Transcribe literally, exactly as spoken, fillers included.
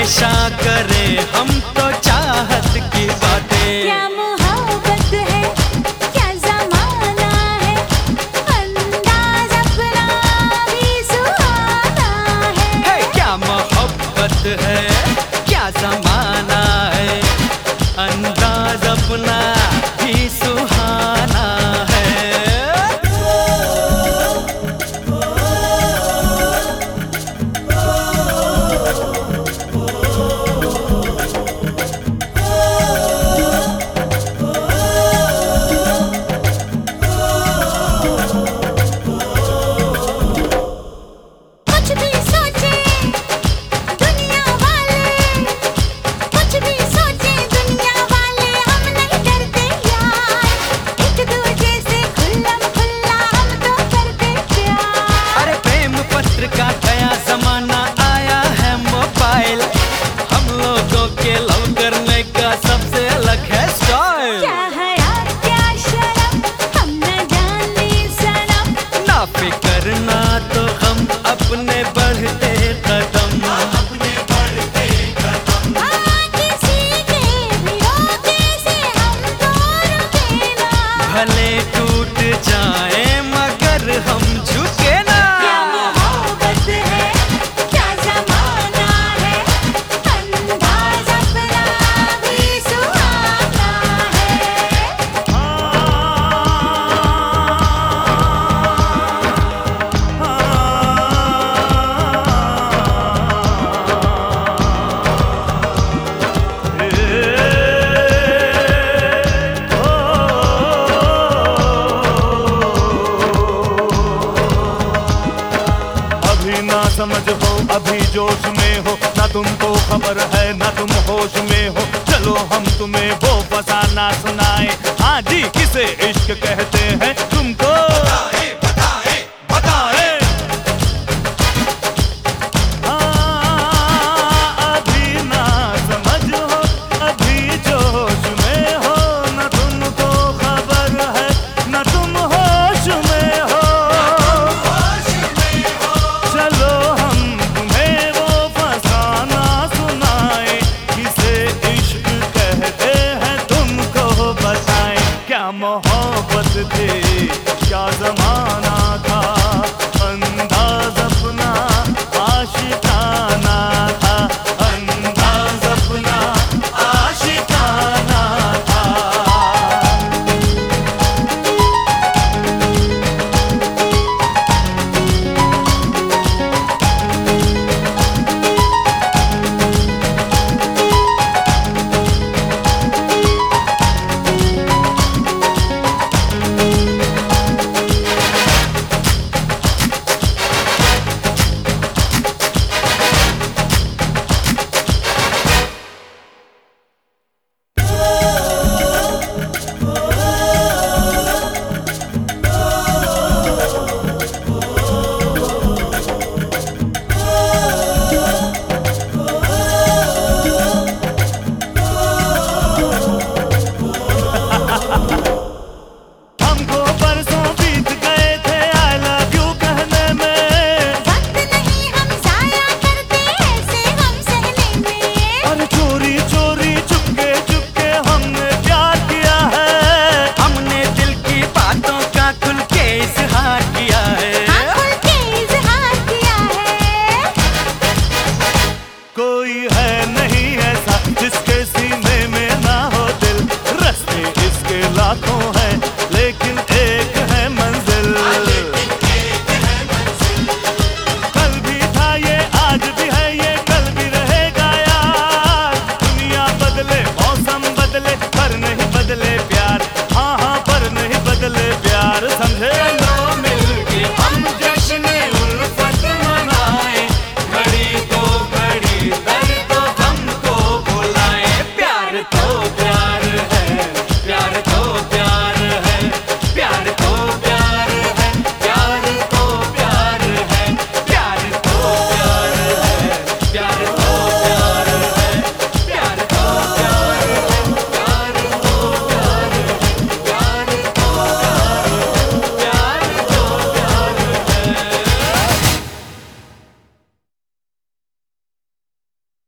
हमेशा करें हम तो चाहत की बातें। क्या मोहब्बत है, क्या ज़माना है, अंदाज़ अपना भी सुहाना है। है क्या मोहब्बत है, क्या ज़माना है, अंदाज़ अपना भी सुहाना है। का गया जमाना, आया है मोबाइल, हम लोगों के लव करने का सबसे अलग है स्टाइल। क्या हया क्या शर्म, हम न जाने सनम, ना फिक्र ना तो हम अपने बढ़ते कदम, अपने बढ़ते कदम। हाँ, किसी के भी रोके से हम तो रुके ना, भले टूट जाए मगर हम झुके ना। ना समझ हो अभी जोश में हो, ना तुमको खबर है ना तुम होश में हो। चलो हम तुम्हें वो फसाना सुनाए, हाँ जी किसे इश्क कहते हैं तुमको